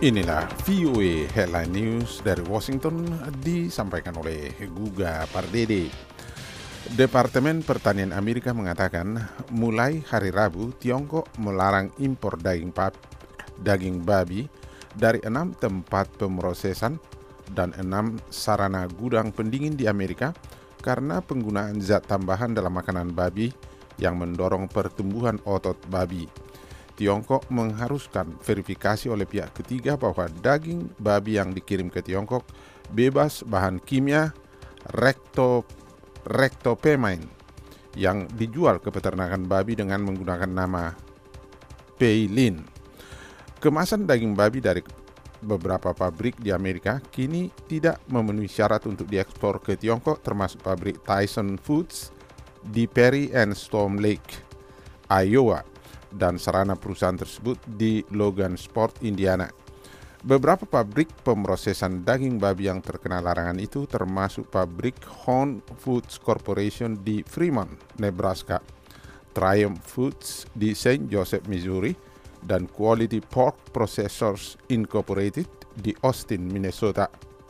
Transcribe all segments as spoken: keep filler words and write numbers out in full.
Inilah V O A Headline News dari Washington disampaikan oleh Guga Pardede. Departemen Pertanian Amerika mengatakan mulai hari Rabu Tiongkok melarang impor daging, pap, daging babi dari enam tempat pemrosesan dan enam sarana gudang pendingin di Amerika karena penggunaan zat tambahan dalam makanan babi yang mendorong pertumbuhan otot babi. Tiongkok mengharuskan verifikasi oleh pihak ketiga bahwa daging babi yang dikirim ke Tiongkok bebas bahan kimia recto, rectopamine yang dijual ke peternakan babi dengan menggunakan nama Peilin. Kemasan daging babi dari beberapa pabrik di Amerika kini tidak memenuhi syarat untuk diekspor ke Tiongkok, termasuk pabrik Tyson Foods di Perry and Storm Lake, Iowa, dan sarana perusahaan tersebut di Logansport, Indiana. Beberapa pabrik pemrosesan daging babi yang terkena larangan itu termasuk pabrik Horn Foods Corporation di Fremont, Nebraska, Triumph Foods di Saint Joseph, Missouri, dan Quality Pork Processors Incorporated di Austin, Minnesota.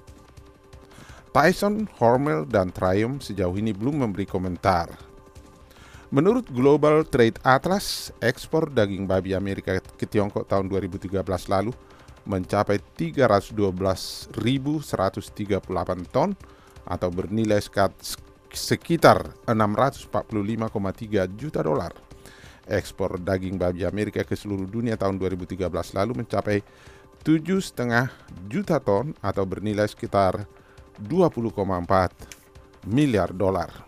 Tyson, Hormel, dan Triumph sejauh ini belum memberi komentar. Menurut Global Trade Atlas, ekspor daging babi Amerika ke Tiongkok tahun dua ribu tiga belas lalu mencapai tiga ratus dua belas ribu seratus tiga puluh delapan ton atau bernilai sekitar enam ratus empat puluh lima koma tiga juta dolar. Ekspor daging babi Amerika ke seluruh dunia tahun dua ribu tiga belas lalu mencapai tujuh koma lima juta ton atau bernilai sekitar dua puluh koma empat miliar dolar.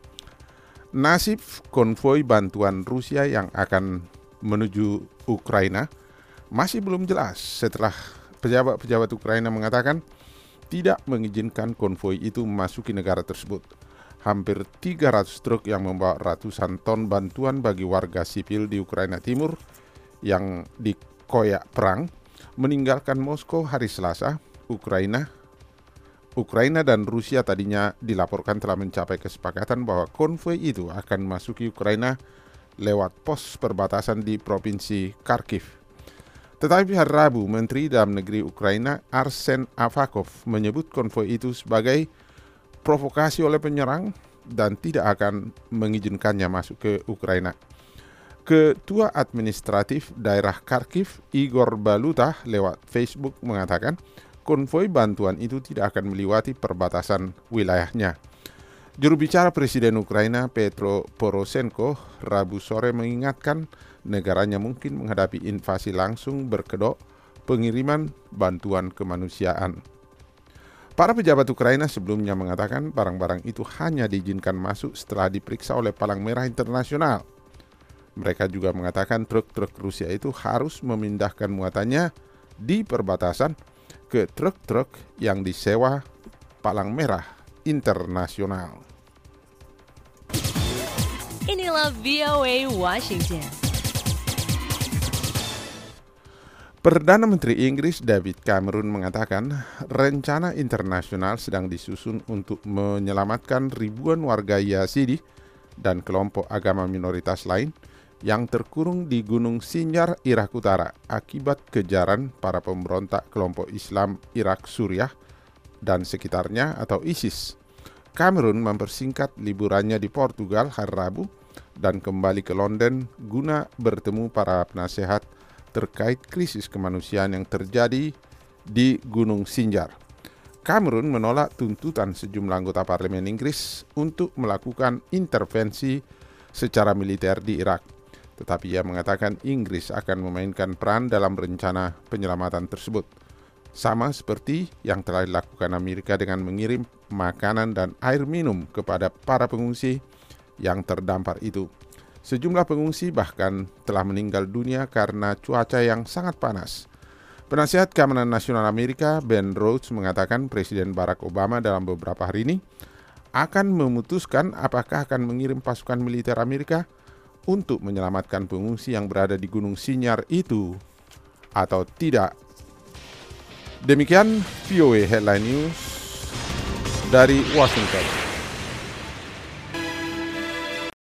Nasib konvoi bantuan Rusia yang akan menuju Ukraina masih belum jelas setelah pejabat-pejabat Ukraina mengatakan tidak mengizinkan konvoi itu memasuki negara tersebut. Hampir tiga ratus truk yang membawa ratusan ton bantuan bagi warga sipil di Ukraina Timur yang dikoyak perang meninggalkan Moskow hari Selasa. Ukraina Ukraina dan Rusia tadinya dilaporkan telah mencapai kesepakatan bahwa konvoi itu akan memasuki Ukraina lewat pos perbatasan di Provinsi Kharkiv. Tetapi hari Rabu, Menteri Dalam Negeri Ukraina Arsen Avakov menyebut konvoi itu sebagai provokasi oleh penyerang dan tidak akan mengizinkannya masuk ke Ukraina. Ketua Administratif Daerah Kharkiv, Igor Baluta, lewat Facebook mengatakan konvoi bantuan itu tidak akan melewati perbatasan wilayahnya. Juru bicara Presiden Ukraina Petro Poroshenko Rabu sore mengingatkan negaranya mungkin menghadapi invasi langsung berkedok pengiriman bantuan kemanusiaan. Para pejabat Ukraina sebelumnya mengatakan barang-barang itu hanya diizinkan masuk setelah diperiksa oleh Palang Merah Internasional. Mereka juga mengatakan truk-truk Rusia itu harus memindahkan muatannya di perbatasan ke truk-truk yang disewa Palang Merah Internasional. Inilah V O A Washington. Perdana Menteri Inggris David Cameron mengatakan rencana internasional sedang disusun untuk menyelamatkan ribuan warga Yazidi dan kelompok agama minoritas lain yang terkurung di Gunung Sinjar, Irak Utara akibat kejaran para pemberontak kelompok Islam Irak Suriah dan sekitarnya atau ISIS. Cameron mempersingkat liburannya di Portugal hari Rabu dan kembali ke London guna bertemu para penasehat terkait krisis kemanusiaan yang terjadi di Gunung Sinjar. Cameron menolak tuntutan sejumlah anggota parlemen Inggris untuk melakukan intervensi secara militer di Irak. Tetapi ia mengatakan Inggris akan memainkan peran dalam rencana penyelamatan tersebut. Sama seperti yang telah dilakukan Amerika dengan mengirim makanan dan air minum kepada para pengungsi yang terdampar itu. Sejumlah pengungsi bahkan telah meninggal dunia karena cuaca yang sangat panas. Penasihat Keamanan Nasional Amerika Ben Rhodes mengatakan Presiden Barack Obama dalam beberapa hari ini akan memutuskan apakah akan mengirim pasukan militer Amerika untuk menyelamatkan pengungsi yang berada di Gunung Sinjar itu atau tidak. Demikian V O A Headline News dari Washington.